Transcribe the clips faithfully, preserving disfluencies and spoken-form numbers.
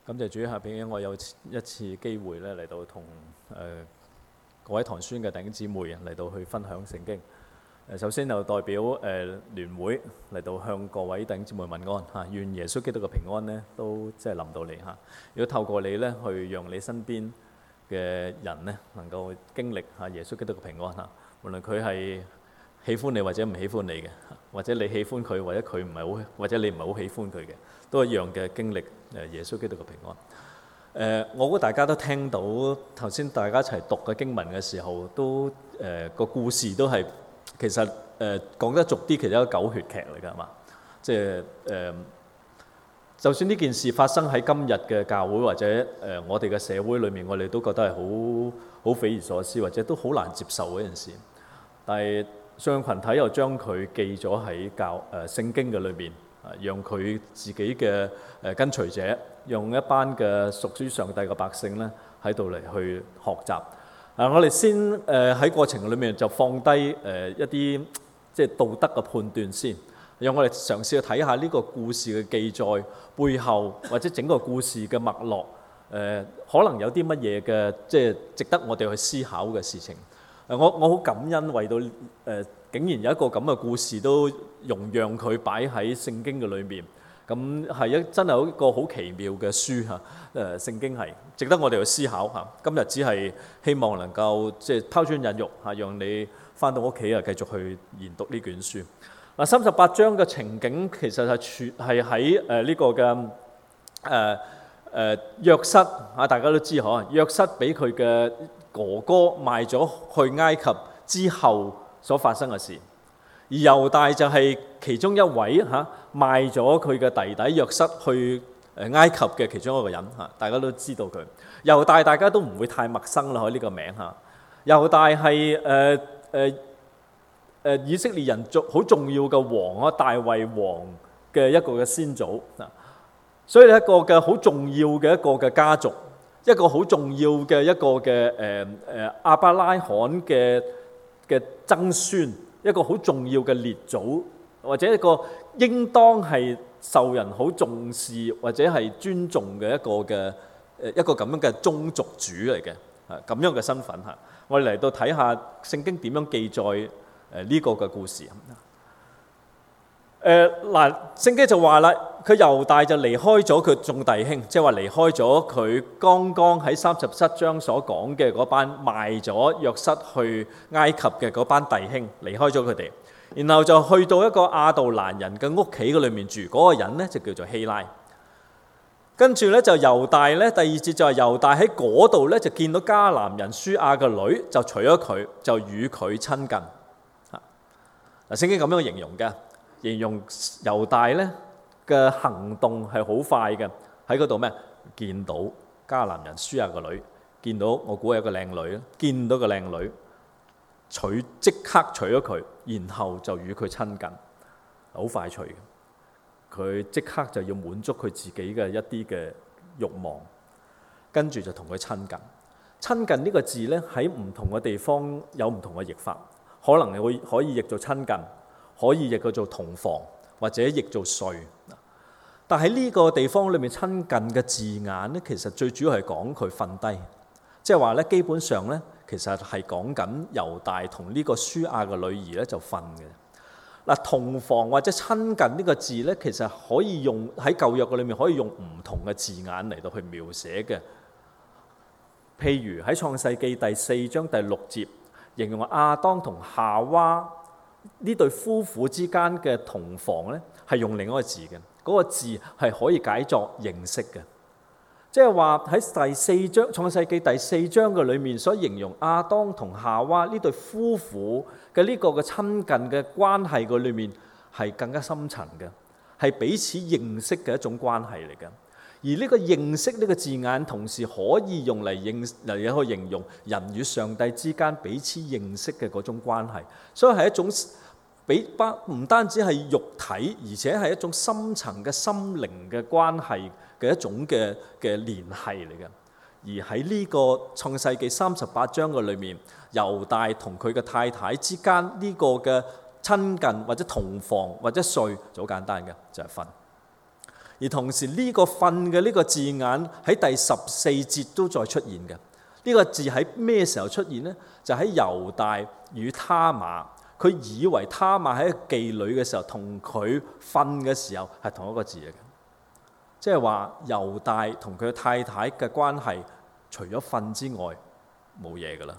感謝主，下邊我有一次機會咧嚟到同誒各位堂宣嘅弟兄姊妹嚟到去分享聖經。誒首先就代表誒聯會嚟到向各位弟兄姊妹問安嚇，願耶穌基督嘅平安咧都即係臨到你嚇。如果透過你咧去讓你身邊嘅人咧能夠經歷嚇耶穌基督嘅平安嚇，無論佢係喜歡你或者唔喜歡你嘅，或者你喜歡佢或者佢唔係好，或者你唔係好喜歡佢嘅，都一樣嘅經歷誒耶穌基督嘅平安。誒、呃，我估大家都聽到頭先大家一齊讀嘅經文嘅時候，都誒個、呃、故事都係其實誒、呃、講得俗啲，其實一個狗血劇嚟㗎，係嘛？即係誒，就算呢件事發生喺今日嘅教會或者誒、呃、我哋嘅社會裏面，我哋都覺得係好好匪夷所思，或者都好難接受嗰件事。但係信仰群體又將佢記咗喺教誒聖經嘅裏面，啊，讓佢自己嘅誒跟隨者，用一班嘅屬於上帝嘅百姓咧喺度嚟去學習。啊，我哋先誒喺過程裏面就放低誒一啲即係道德嘅判斷先，讓我哋嘗試去睇下呢個故事嘅記載背後，或者整個故事嘅脈絡，誒可能有啲乜嘢嘅即係值得我哋去思考嘅事情。誒我我好感恩，為到誒、呃、竟然有一個咁嘅故事都容讓佢擺喺聖經嘅裏面，咁係一真係一個好奇妙嘅書嚇。誒、呃、聖經係值得我哋去思考嚇。今日只係希望能夠即係拋磚引玉嚇，讓你返到屋企啊繼續去研讀呢卷書。嗱，三十八章嘅情景其實係全係喺誒呢個嘅誒誒約瑟啊，大家都知嗬，約瑟俾佢嘅哥哥賣咗去埃及之後所發生嘅事，而猶大就係其中一位嚇賣咗佢嘅弟弟約瑟去誒埃及嘅其中一個人嚇，大家都知道佢。猶大大家都唔會太陌生啦，呢個名嚇。猶大係誒誒誒以色列人重好重要嘅王啊，大衛王嘅一個嘅先祖啊，所以一個嘅好重要嘅一個嘅家族。一個好重要嘅一個嘅誒誒亞伯拉罕嘅嘅曾孫，一個好重要嘅列祖，或者一個應當係受人好重視或者係尊重嘅一個嘅誒一個咁樣嘅宗族主嚟嘅，啊咁樣嘅身份嚇。我哋嚟到睇下聖經點樣記載誒呢個嘅故事。誒嗱，聖經就話啦，佢猶大就離開咗佢眾弟兄，即係話離開咗佢剛剛喺三十七章所講嘅嗰班賣咗約瑟去埃及嘅嗰班弟兄，離開咗佢哋，然後就去到一個亞杜蘭人嘅屋企嗰裏面住，嗰、那個人咧就叫做希拉。跟住咧就猶大咧，第二節就係猶大喺嗰度咧就見到迦南人書亞嘅女，就娶咗佢，就與佢親近。嚇，嗱，聖經咁樣形容嘅。形容猶大咧嘅行動係好快嘅，喺嗰度咩？見到迦南人書亞個女，見到我估係一個靚女，見到個靚女，娶即刻娶咗佢，然後就與佢親近，好快脆嘅。佢即刻就要滿足佢自己嘅一啲嘅慾望，跟住就同佢親近。親近呢個字咧喺唔同嘅地方有唔同嘅譯法，可能你會可以譯做親近。可以譯佢做同房，或者譯做睡。但喺呢個地方裏面親近嘅字眼咧，其實最主要係講佢瞓低，即係話咧基本上咧，其實係講緊猶大同呢個書亞嘅女兒咧就瞓嘅。嗱，同房或者親近呢個字咧，其實可以用喺舊約嘅裏面可以用唔同嘅字眼嚟到去描寫嘅。譬如喺創世記第四章第六節，形容亞當同夏娃呢對夫婦之間嘅同房咧，係用另一個字嘅，嗰、那個字係可以解作認識嘅，即係話喺第四章創世記第四章嘅裏面所形容亞當同夏娃呢對夫婦嘅呢個嘅親近嘅關係嘅裏面係更加深層嘅，係彼此認識嘅一種關係嚟嘅。而呢個認識呢個字眼，同時可以用嚟認嚟去形容人與上帝之間彼此認識嘅嗰種關係，所以係一種比不唔單止係肉體，而且係一種深層嘅心靈嘅關係嘅一種嘅嘅聯繫嚟嘅。而喺呢個創世記三十八章嘅裏面，猶大同佢嘅太太之間呢個嘅親近或者同房或者睡就好簡單嘅，就係瞓。 而同時呢個瞓嘅呢個字眼喺第十四節都再出現嘅。呢個字喺咩時候出現呢？就喺猶大與他瑪，佢以為他瑪係一個妓女嘅時候，同佢瞓嘅時候係同一個字嚟嘅。即係話猶大同佢太太嘅關係，除咗瞓之外冇嘢㗎啦。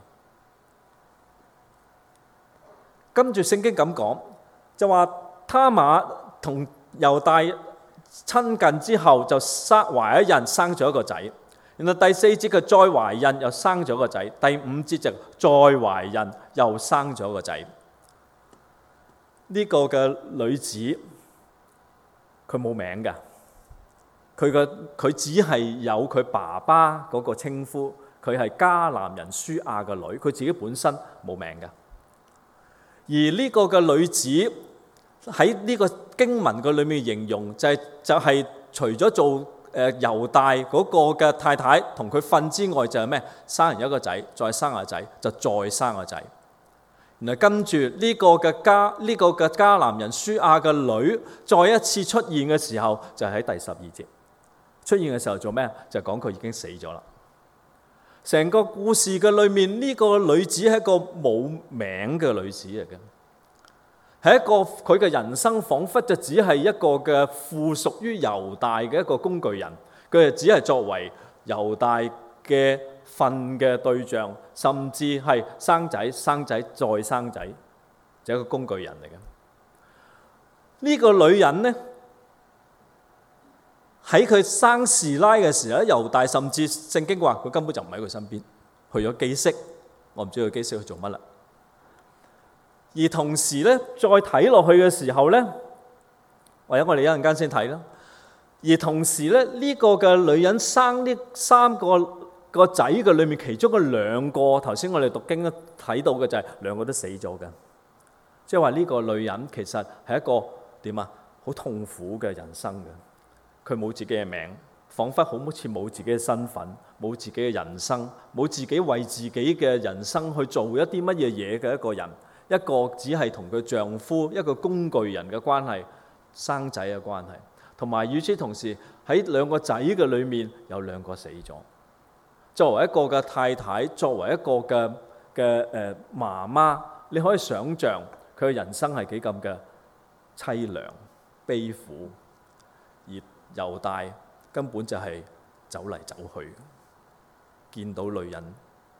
跟住聖經咁講，就話他瑪同猶大親近之後，就生懷一孕，生咗一個仔。然後第四節佢再懷孕，又生咗個仔。第五節就再懷孕，又生咗個仔。呢個嘅女子佢冇名㗎，佢嘅佢只係有佢爸爸嗰個稱呼，佢係迦南人書亞嘅女，佢自己本身冇名㗎。而呢個嘅女子喺呢個經文嘅裏面形容就係就係除咗做誒猶大嗰個嘅太太同佢瞓之外，就係咩？生人一個仔，再生個仔，就再生個仔。然後跟住呢個嘅迦呢個嘅迦南人書亞嘅女再一次出現嘅時候，就喺第十二節出現嘅時候做咩？就講佢已經死咗啦。成個故事嘅裏面，呢個女子係一個冇名嘅女子嚟嘅，係一個佢嘅人生彷彿就只係一個嘅附屬於猶大嘅一個工具人，佢係只係作為猶大嘅瞓嘅對象，甚至係生仔、生仔再生仔，就係一個工具人嚟嘅。呢個女人呢，喺佢生示拉嘅時候，猶大甚至聖經話佢根本就唔喺佢身邊，去咗基色，我唔知佢基色去做乜啦。而同時咧，再睇落去嘅時候咧，或者我哋一陣間先睇啦。而同時咧，呢個嘅女人生呢三個個仔嘅裏面，其中嘅兩個，頭先我哋讀經睇到嘅就係兩個都死咗嘅，即係話呢個女人其實係一個點啊，好痛苦嘅人生嘅。佢冇自己嘅名，彷彿好似冇自己嘅身份，冇自己嘅人生，冇自己為自己嘅人生去做一啲乜嘢嘢嘅一個人，一個只係同佢丈夫一個工具人嘅關係，生仔嘅關係，同埋與此同時喺兩個仔嘅裏面有兩個死咗。作為一個嘅太太，作為一個嘅嘅誒媽媽，你可以想像佢嘅人生係幾咁嘅凄涼、悲苦，而猶大根本就係走嚟走去，見到女人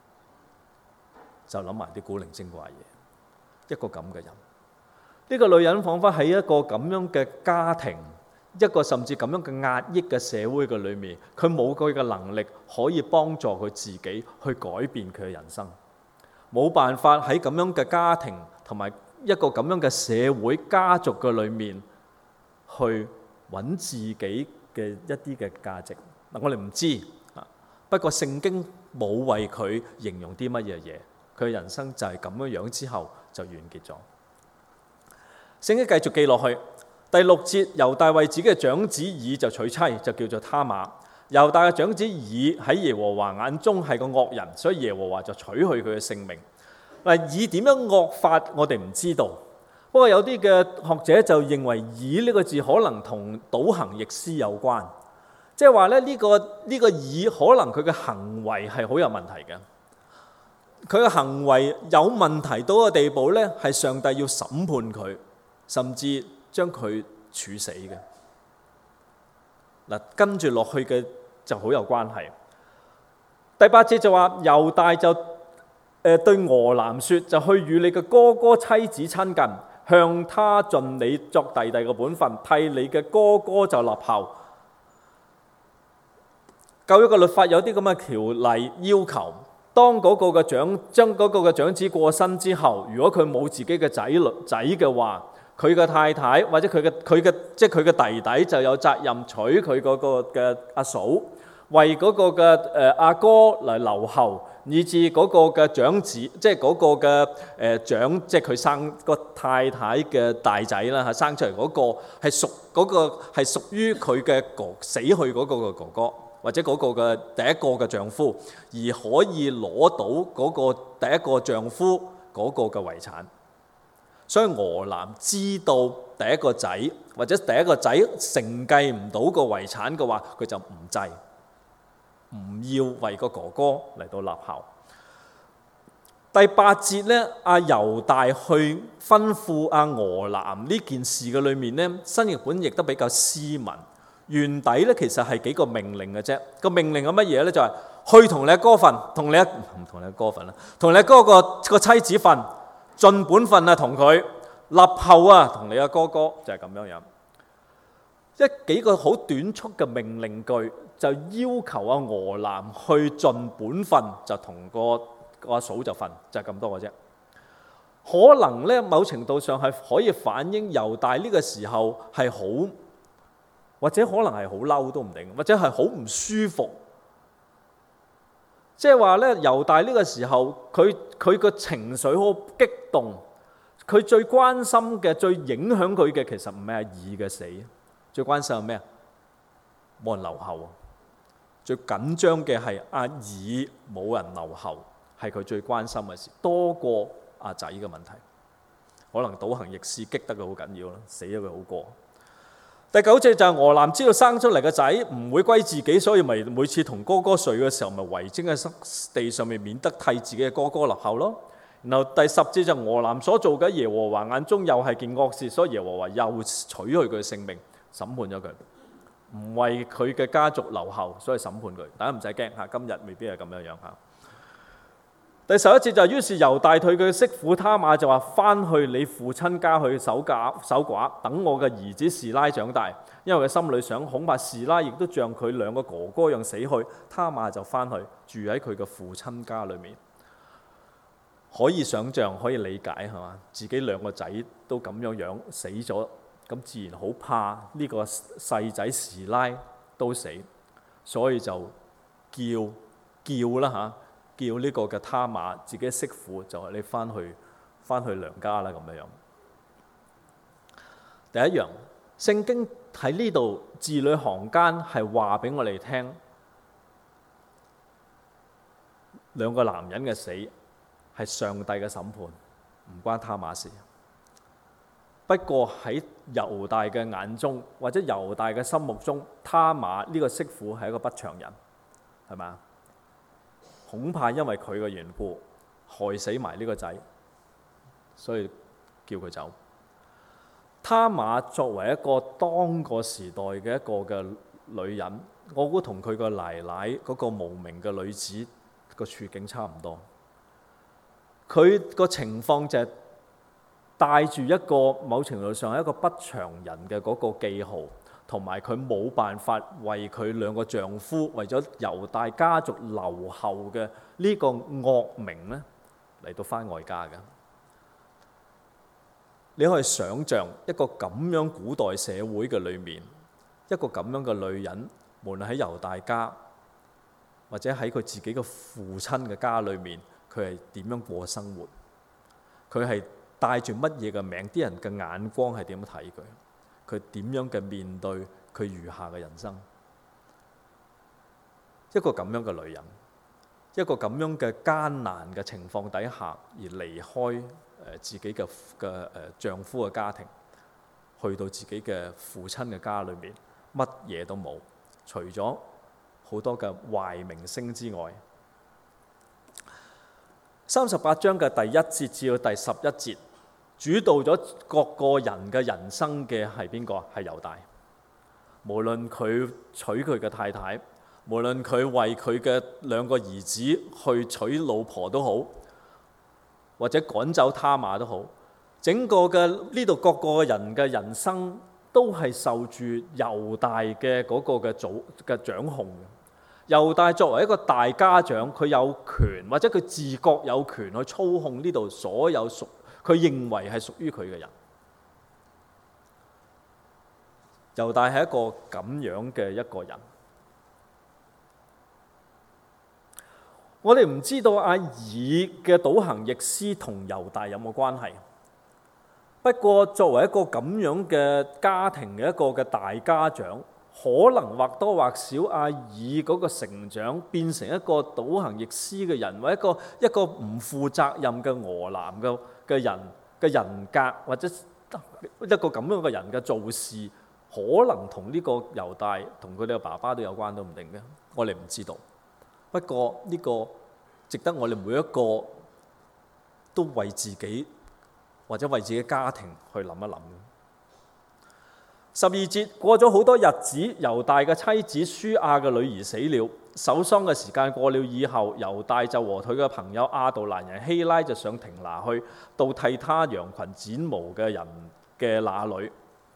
就諗埋啲古靈精怪嘢。一個咁嘅人，呢個女人彷彿喺一個咁樣嘅家庭，一個甚至咁樣嘅壓抑嘅社會嘅裏面，佢冇佢嘅能力可以幫助佢自己去改變佢嘅人生，冇辦法喺咁樣嘅家庭同埋一個咁樣嘅社會家族嘅裏面去揾自己嘅一啲嘅價值。嗱，我哋唔知啊，不過聖經冇為佢形容啲乜嘢嘢，佢嘅人生就係咁樣樣之後就完結咗。聖經繼續記落去，第六節，猶大為自己嘅長子以就娶妻，就叫做他瑪。猶大嘅長子以喺耶和華眼中係個惡人，所以耶和華就取去佢嘅性命。嗱，以點樣惡法我哋唔知道。不過有啲嘅學者就認為以呢個字可能同倒行逆施有關，即係話咧呢個呢個以可能佢嘅行為係好有問題嘅，佢嘅行為有問題到個地步咧，係上帝要審判佢，甚至將佢處死嘅。嗱，跟住落去嘅就好有關係。第八節就話猶大就誒、呃、對俄南說，就去與你嘅哥哥妻子親近，向他盡你作弟弟嘅本分，替你嘅哥哥就立後。舊約嘅律法有啲咁嘅條例要求，當嗰個嘅長將嗰個嘅長子過身之後，如果佢冇自己嘅仔女仔嘅話，佢嘅太太或者佢嘅佢嘅即係佢嘅弟弟就有責任娶佢嗰個嘅阿嫂，為嗰個嘅誒阿哥嚟留後。以至嗰個嘅長子，即係嗰個嘅誒、呃、長，即係佢生個太太嘅大仔啦嚇，生出嚟嗰個係屬嗰個係屬於佢嘅哥死去嗰個嘅哥哥，或者嗰個嘅第一個嘅丈夫，而可以攞到嗰個第一個丈夫嗰個嘅遺產。 所以俄南知道第一個仔或者第一個仔承繼唔到個遺產嘅話，佢就唔制，唔要為個哥哥嚟到立孝。第八節咧，阿猶大去吩咐阿俄南呢件事嘅裏面咧，新譯本亦都比較斯文。原底咧其實係幾個命令嘅啫。個命令係乜嘢咧？就係、是、去同你阿哥瞓，同你阿唔同你阿哥瞓啦，同你阿哥個個妻子瞓，盡本分啊，同佢立後啊，同你阿哥哥就係咁樣樣。一幾個好短促嘅命令句，就要求阿俄南去盡本分，就同個個阿嫂就瞓，就係咁多嘅啫。可能咧，某程度上係可以反映猶大呢個時候係好。或者可能係好嬲都唔定，或者係好唔舒服。即係話咧，猶大呢個時候，佢佢個情緒好激動，佢最關心嘅、最影響佢嘅，其實唔係阿珥嘅死，最關心係咩啊？冇人留後啊！最緊張嘅係阿珥冇人留後，係佢最關心嘅事，多過阿仔嘅問題。可能倒行逆施激得佢好緊要啦，死咗佢好過。第九節就係俄南知道生出嚟嘅仔唔會歸自己，所以咪每次同哥哥睡嘅時候，咪圍精喺地上面，免得替自己嘅哥哥立後咯。然後第十節就俄南所做嘅耶和華眼中又係件惡事，所以耶和華又取去佢嘅性命，審判咗佢，唔為佢嘅家族留後，所以審判佢。大家唔使驚嚇，今日未必係咁樣樣嚇。第十一節就係於是猶大退佢嘅媳婦他瑪就話：翻去你父親家去守寡守寡，等我嘅兒子示拉長大。因為佢心裏想，恐怕示拉亦都像佢兩個哥哥一樣死去。他瑪就翻去住喺佢嘅父親家裏面。可以想像，可以理解係嘛？自己兩個仔都咁樣樣死咗，咁自然好怕呢個細仔示拉都死，所以就叫叫啦嚇。叫呢個嘅他瑪自己媳婦就係你翻去翻去娘家啦咁樣樣。第一樣，聖經喺呢度字裏行間係話俾我哋聽，兩個男人嘅死係上帝嘅審判，唔關他瑪事。不過喺猶大嘅眼中或者猶大嘅心目中，他瑪呢個媳婦係一個不祥人，係咪？恐怕因為佢嘅緣故害死埋呢個仔，所以叫佢走。他瑪作為一個當個時代嘅一個嘅女人，我估同佢個奶奶嗰個無名嘅女子個處境差唔多。佢個情況就係帶住一個某程度上係一個不祥人嘅嗰個記號。同埋佢冇辦法為佢兩個丈夫，為咗猶大家族留後嘅呢個惡名咧，嚟到返外家嘅。你可以想像一個咁樣古代社會嘅裏面，一個咁樣嘅女人，無論喺猶大家或者喺佢自己嘅父親嘅家裏面，佢係點樣過生活？佢係帶住乜嘢嘅名？啲人嘅眼光係點樣睇佢？佢點樣嘅面對佢餘下嘅人生？一個咁樣嘅女人，一個咁樣嘅艱難嘅情況底下而離開誒自己嘅嘅誒丈夫嘅家庭，去到自己嘅父親嘅家裏面，乜嘢都冇，除咗好多嘅壞名聲之外。三十八章嘅第一節至到第十一節。主導咗各個人嘅人生嘅係邊個？係猶大。無論佢娶佢嘅太太，無論佢為佢嘅兩個兒子去娶老婆都好，或者趕走他瑪都好，整個嘅呢度各個人嘅人生都係受住猶大嘅嗰個嘅組嘅掌控嘅。猶大作為一個大家長，佢有權或者佢自覺有權去操控呢度所有屬佢認為係屬於佢嘅人。猶大係一個咁樣嘅一個人。我哋唔知道阿珥嘅倒行逆施同猶大有冇關係。不過作為一個咁樣嘅家庭嘅一個嘅大家長，可能或多或少阿珥嗰個成長變成一個倒行逆施嘅人，或者一個一個唔負責任嘅俄南嘅嘅人， 嘅人格或者一個咁樣嘅人嘅做事，可能同呢個猶大同佢哋嘅爸爸都有關都唔定嘅，我哋唔知道。不過呢個值得我哋每一個都為自己或者為自己家庭去諗一諗。十二節，過咗好多日子，猶大嘅妻子書亞嘅女兒死了。守喪嘅時間過了以後，猶大就和佢嘅朋友亞杜蘭人希拉就上亭拿去，到替他羊群剪毛嘅人嘅那裏。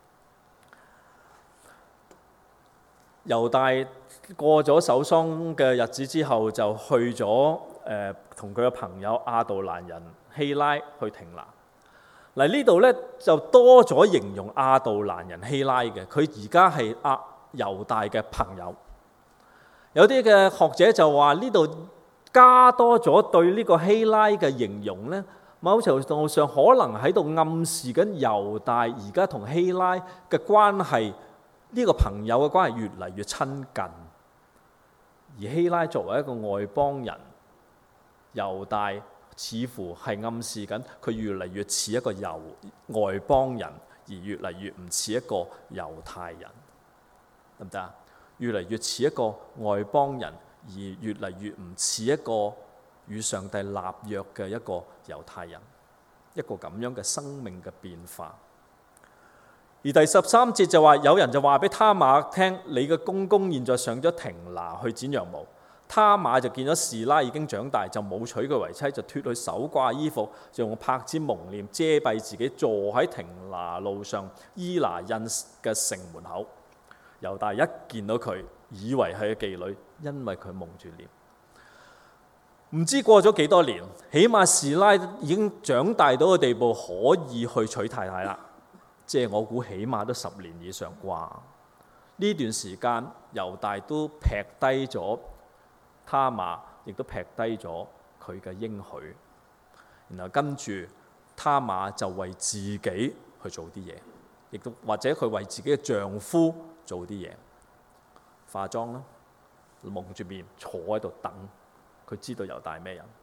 猶大過咗守喪嘅日子之後，就去咗誒同佢嘅朋友亞杜蘭人希拉去亭拿。嗱，呢度咧就多咗形容亞杜蘭人希拉嘅，佢而家係亞猶大嘅朋友。有啲嘅學者就話呢度加多咗對呢個希拉嘅形容咧，某程度上可能喺度暗示緊猶大而家同希拉嘅關係，呢個朋友嘅關係越嚟越親近。而希拉作為一個外邦人，猶大似乎係暗示緊佢越嚟越似一個猶外邦人，而越嚟越唔似一個猶太人，得唔得啊？越嚟越似一個外邦人，而越嚟越唔似一個與上帝立約嘅一個猶太人，一個咁樣嘅生命嘅變化。而第十三節就話，有人就話俾他瑪聽，你嘅公公現在上咗亭拿去剪羊毛。他瑪就見咗示拉已經長大，就冇娶佢為妻，就脫去手掛衣服，就用帕子蒙臉遮蔽自己，坐喺亭拿路上伊拿印嘅城門口。猶大一見到佢，以為係個妓女，因為佢蒙住臉。唔知過咗幾多年，起碼示拉已經長大到個地步，可以去娶太太啦。即係我估起碼都十年以上啩。呢段時間，猶大都劈低咗他瑪，亦都劈低咗佢嘅應許。然後跟住他瑪就為自己去做啲嘢，亦都或者佢為自己嘅丈夫做啲嘢，化妝啦，蒙住面坐喺度等。佢知道猶大係咩人。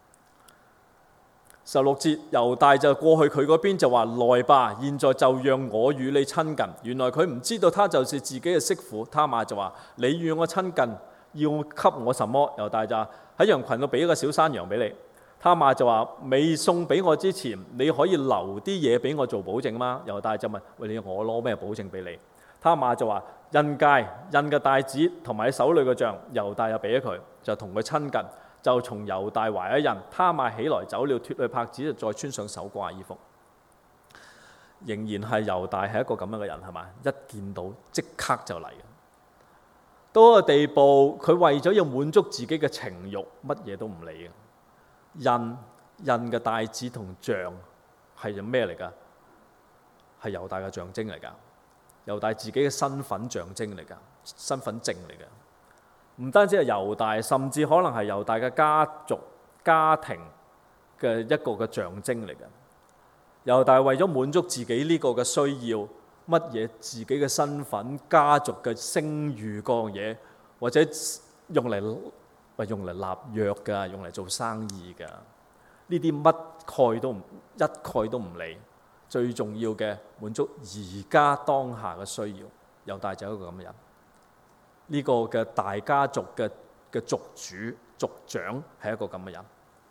十六節，猶大就過去佢嗰邊就話：來吧，現在就讓我與你親近。原來佢唔知道他就是自己嘅媳婦。他瑪就話：你與我親近，要給我什麼？猶大就話：喺羊群度俾一個小山羊俾你。他瑪就話：未送俾我之前，你可以留啲嘢俾我做保證嗎？猶大就問：喂，你我攞咩保證俾你？他瑪就話：印戒、印嘅帶子同埋手裏嘅杖。猶大又俾咗佢，就同佢親近。就從猶大懷一孕，他瑪起來走了，脫去帕子，就再穿上手掛衣服。仍然係猶大係一個咁樣嘅人，係嘛？一見到即刻就嚟。到個地步，佢為咗要滿足自己嘅情慾，乜嘢都唔理嘅。印印嘅帶子同杖係咩嚟㗎？係猶大嘅象徵嚟㗎，猶大自己嘅身份象徵嚟㗎，身份證嚟㗎。唔單止係猶大，甚至可能係猶大嘅家族、家庭嘅一個嘅象徵嚟嘅。猶大為咗滿足自己呢個嘅需要，乜嘢自己嘅身份、家族嘅聲譽嗰樣嘢，或者用嚟喂用嚟立約㗎，用嚟做生意㗎，呢啲乜概都唔一概都唔理。最重要嘅滿足而家當下嘅需要，猶大就係一個咁嘅人。呢個嘅大家族嘅嘅族主族長係一個咁嘅人。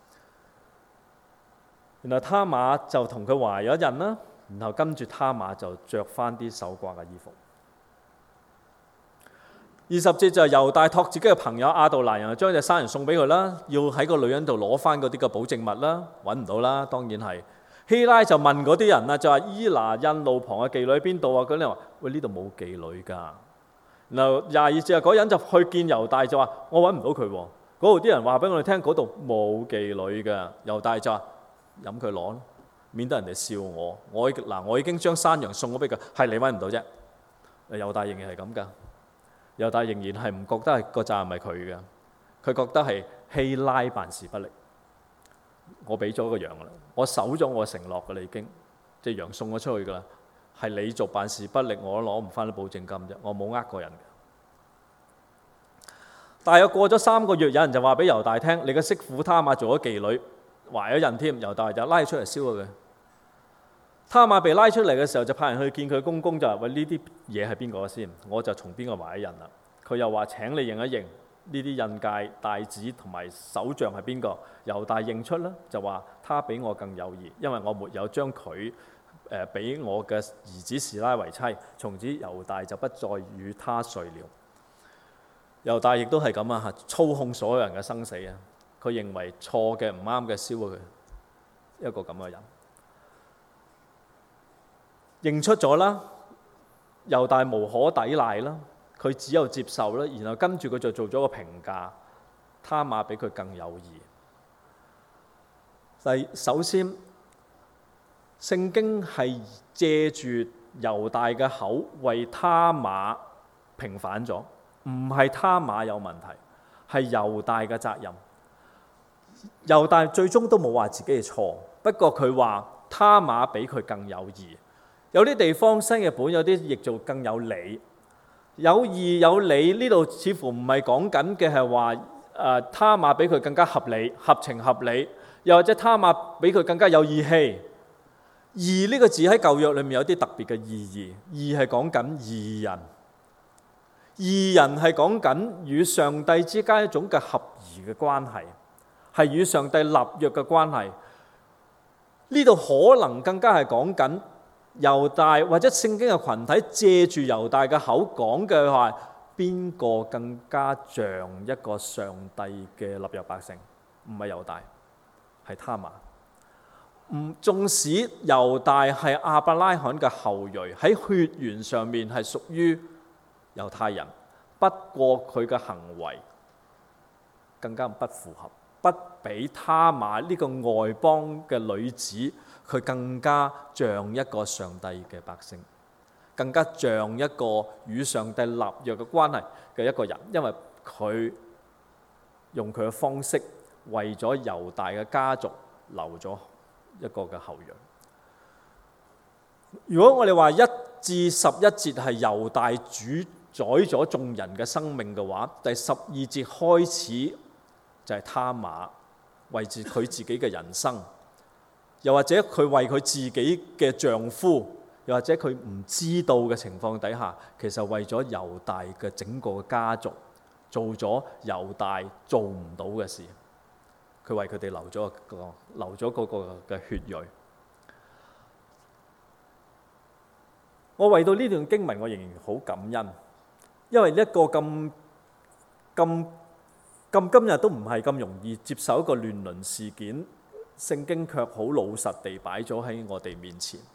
然後他瑪就同佢懷咗孕啦，然後跟住他瑪就着翻啲手掛嘅衣服。二十節就係猶大託自己嘅朋友亞杜蘭人將隻山羊送俾佢啦，要喺個女人度攞翻嗰啲嘅保證物啦，揾唔到啦，當然係。希拉就問嗰啲人啦，就話伊拿印路旁嘅妓女喺邊度啊？佢哋話：喂，呢度冇妓女㗎。然後廿二節啊，嗰人就去見猶大，就話：我揾唔到佢喎。嗰度啲人話俾我哋聽，嗰度冇妓女㗎。猶大就話：飲佢攞，免得人哋笑我。我嗱，我已經將山羊送咗俾佢，係你揾唔到啫。猶大仍然係咁㗎。猶大仍然係唔覺得係個責任係佢㗎。佢覺得係希拉辦事不力。我俾咗個羊啦，我守咗我承諾㗎啦，已經隻羊送咗出去㗎啦。係你做辦事不力，我都攞唔翻啲保證金啫，我冇呃過人嘅。大約過咗三個月，有人就話俾猶大聽：你嘅媳婦他瑪做咗妓女，懷咗孕添。猶大就拉佢出嚟燒咗佢。 他瑪被拉出嚟嘅時候，就派人去見佢公公，就話：喂，呢啲嘢係邊個先？我就從邊個買印啦。佢又話：請你認一認呢啲印戒、帶子同埋手杖係邊個？猶大認出啦，就話：他比我更有義，因為我沒有將佢誒俾我嘅兒子示拉為妻。從此猶大就不再與他睡了。猶大亦都係咁啊，操控所有人嘅生死啊！佢認為錯嘅唔啱嘅燒咗佢，一個咁嘅人。認出咗啦，猶大無可抵賴啦，佢只有接受啦。然後跟住佢就做咗個評價，他瑪比佢更有義。第首先，聖經係借住猶大嘅口為他瑪平反咗，唔係他瑪有問題，係猶大嘅責任。猶大最終都冇話自己係錯，不過佢話他瑪比佢更有義。有啲地方新譯本有啲譯做更有理，有義有理，呢度似乎唔係講緊嘅係話誒他瑪比佢更加合理、合情合理，又或者他瑪比佢更加有義氣。義呢個字喺舊約裏面有啲特別嘅意義，義係講緊義人，義人係講緊與上帝之間一種嘅合宜嘅關係，係與上帝立約嘅關係。呢度可能更加係講緊猶大或者聖經嘅群體借住猶大嘅口講嘅話，邊個更加像一個上帝嘅立約百姓？唔係猶大，係他瑪。唔，縱使猶大係亞伯拉罕嘅後裔，喺血緣上面係屬於猶太人，不過佢嘅行為更加不符合，不比他瑪呢個外邦嘅女子，佢更加像一個上帝嘅百姓，更加像一個與上帝立約嘅關係嘅一個人，因為佢用佢嘅方式為咗猶大嘅家族留咗一個嘅後裔。如果我哋話一至十一節係猶大主宰咗眾人嘅生命嘅話，第十二節開始就係他瑪為住佢自己嘅人生，又或者佢為佢自己嘅丈夫，又或者佢唔知道嘅情況底下，其實為咗猶大嘅整個家族做咗猶大做唔到嘅事，佢為佢哋留咗個留咗嗰個嘅血裔。我為到呢段經文，我仍然好感恩，因為一個咁咁咁今日都唔係咁容易接受一個亂倫事件，聖經卻好老實地擺咗喺我哋面前，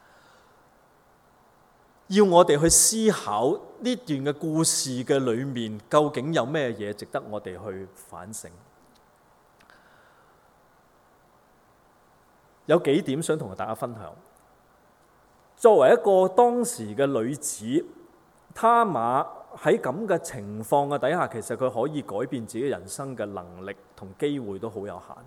要我哋去思考呢段嘅故事嘅裏面，究竟有咩嘢值得我哋去反省。有幾點想同大家分享。作為一個當時嘅女子，他瑪喺咁嘅情況嘅底下，其實佢可以改變自己人生嘅能力同機會都好有限。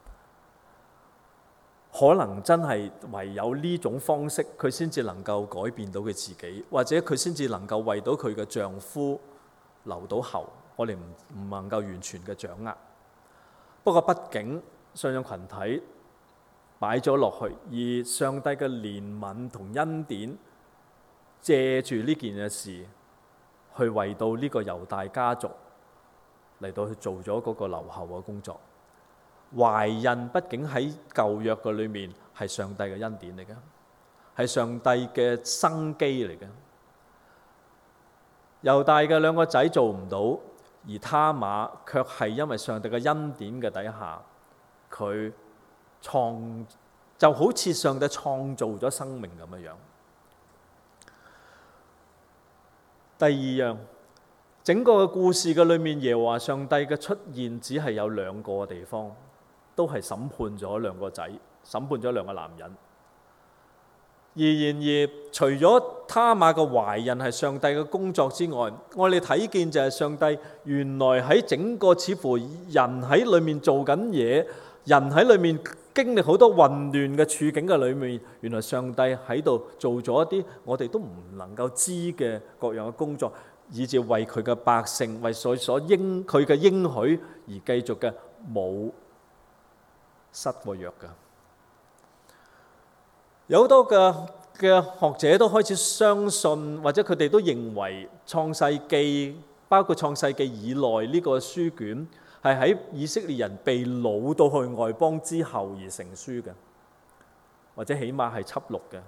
可能真係唯有呢種方式，佢先至能夠改變到佢自己，或者佢先至能夠為到佢嘅丈夫留到後。我哋唔唔能夠完全嘅掌握。不過畢竟信仰群體擺咗落去，而上帝嘅憐憫同恩典借住呢件嘅事，去為到呢個猶大家族嚟到去做咗嗰個留後嘅工作。懷孕畢竟喺舊約嘅裏面係上帝嘅恩典嚟嘅，係上帝嘅生機嚟嘅。猶大嘅兩個仔做唔到，而他瑪卻係因為上帝嘅恩典嘅底下，佢創就好似上帝創造咗生命咁樣樣。第二樣，整個嘅故事嘅裏面，耶和華上帝嘅出現只係有兩個地方，都係審判咗兩個仔，審判咗兩個男人。而然而，除咗他瑪嘅懷孕係上帝嘅工作之外，我哋睇見就係上帝原來喺整個似乎人喺裏面做緊嘢，人喺裏面經歷好多混亂嘅處境嘅裏面，原來上帝喺度做咗一啲我哋都唔能夠知嘅各樣嘅工作，以至為佢嘅百姓，為所所應佢嘅應許而繼續嘅冇失過約嘅。 有好多嘅嘅學者都開始相信，或者佢哋都認為創世記，包括創世記以內呢個書卷，係喺以色列人被擄到去外邦之後而成書嘅，或者起碼係輯錄嘅。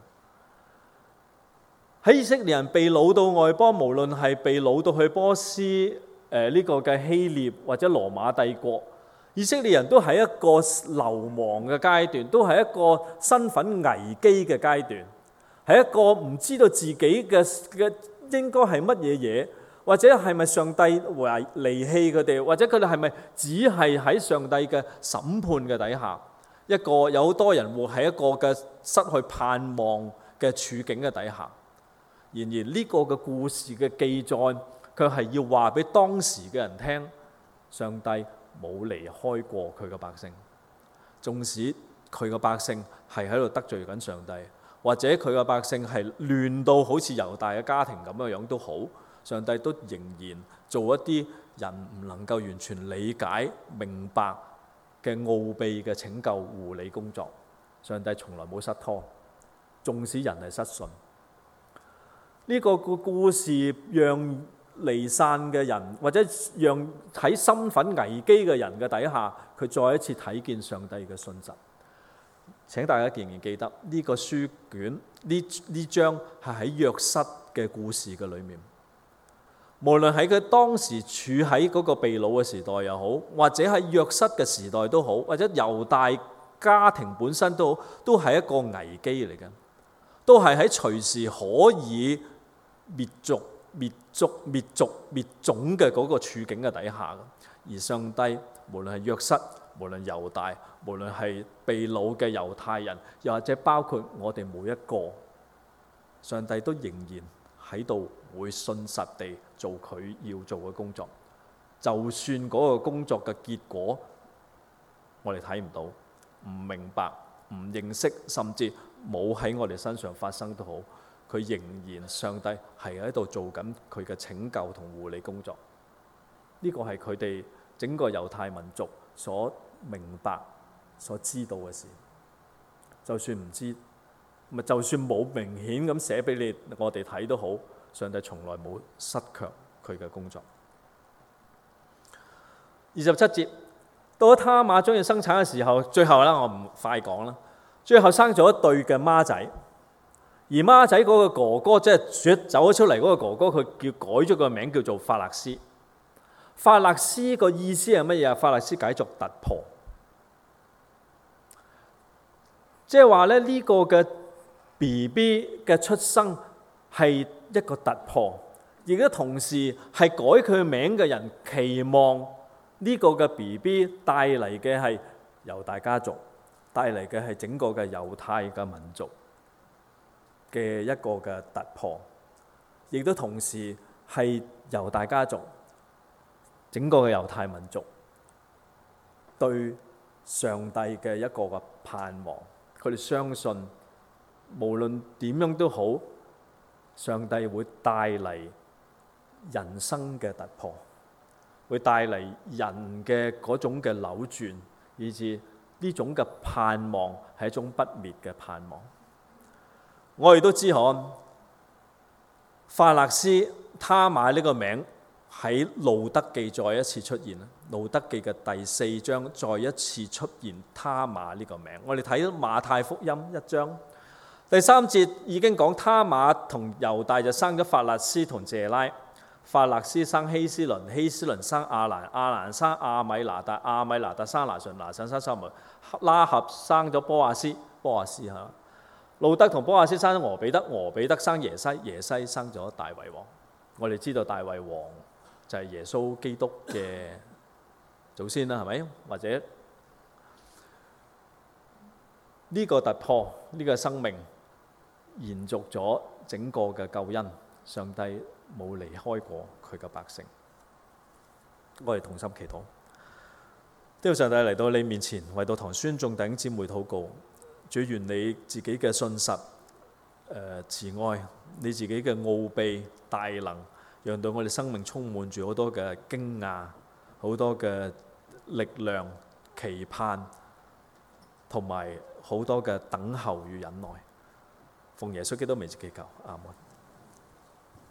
喺以色列人被擄到外邦，無論係被擄到去波斯、誒、呃、呢、這個嘅希臘或者羅馬帝國，以色列人都喺一個流亡嘅階段，都係一個身份危機嘅階段，係一個唔知道自己嘅嘅應該係乜嘢嘢，或者係咪上帝離離棄佢哋，或者佢哋係咪只係喺上帝嘅審判嘅底下，一個有好多人活喺一個嘅失去盼望嘅處境嘅底下。然而呢個嘅故事嘅記載，佢係要話俾當時嘅人聽，上帝冇離開過佢嘅百姓。縱使佢嘅百姓係喺度得罪緊上帝，或者佢嘅百姓係亂到好似猶大嘅家庭咁嘅樣都好，上帝都仍然做一啲人唔能夠完全理解明白嘅奧秘嘅拯救護理工作。上帝從來冇失拖，縱使人係失信。呢個個故事讓離散嘅人，或者讓喺身份危機嘅人嘅底下，佢再一次睇見上帝嘅信實。請大家仍然記得呢個書卷，呢呢章係喺約瑟嘅故事嘅裏面。無論喺佢當時處喺嗰個被擄嘅時代又好，或者喺約瑟嘅時代都好，或者猶大家庭本身都好，都係一個危機嚟嘅，都係喺隨時可以滅族、滅族、滅族、滅種嘅嗰個處境嘅底下。而上帝無論係約瑟，無論猶大，無論係被擄嘅猶太人，又或者包括我哋每一個，上帝都仍然喺度會信實地做佢要做嘅工作。就算嗰個工作嘅結果我哋睇唔到、唔明白、唔認識，甚至冇喺我哋身上發生都好，佢仍然上帝係喺度做緊佢嘅拯救同護理工作。呢個係佢哋整個猶太民族所明白、所知道嘅事。就算唔知，咪就算冇明顯咁寫俾你我哋睇都好，上帝從來冇失卻佢嘅工作。二十七節，到咗他瑪將要生產嘅時候，最後啦，我唔快講啦，最後生咗一對嘅孖仔。而孖仔嗰個哥哥，即係走咗出嚟嗰個哥哥，佢叫改咗個名叫做法勒斯。法勒斯個意思係乜嘢啊？法勒斯解作突破，即係話咧，呢個嘅 B B 嘅出生係一個突破，亦都同時係改佢名嘅人期望呢個嘅 B B 帶嚟嘅係猶大家族，帶嚟嘅係整個嘅猶太嘅民族嘅一個嘅突破，亦都同時係猶大家族整個嘅猶太民族對上帝嘅一個嘅盼望。佢哋相信無論點樣都好，上帝會帶嚟人生嘅突破，會帶嚟人嘅嗰種嘅扭轉，以致呢種嘅盼望係一種不滅嘅盼望。我哋都知可法勒斯他瑪呢個名喺路德記再一次出現啦，路德記嘅第四章再一次出現他瑪呢個名。我哋睇馬太福音一章第三節已經講他瑪同猶大就生咗法勒斯同謝拉，法勒斯生希斯倫，希斯倫生亞蘭，亞蘭生亞米拿達，亞米拿達生拿順，拿順生撒母耳，拉合生咗波亞斯，波亞斯嚇。路德同波亞斯生咗俄比德，俄比德生耶西，耶西生咗大衛王。我哋知道大衛王就係耶穌基督嘅祖先啦，係咪？或者呢個突破，呢個生命延續咗整個嘅救恩，上帝冇離開過佢嘅百姓。我哋同心祈禱，天父上帝嚟到你面前，為到堂孫眾弟兄姊妹禱告。主，願你自己嘅信實、呃、慈愛，你自己嘅奧秘大能，讓到我哋生命充滿住好多嘅驚訝，好多嘅力量、期盼，同埋好多嘅等候與忍耐。 奉耶穌基督名字祈求，阿門。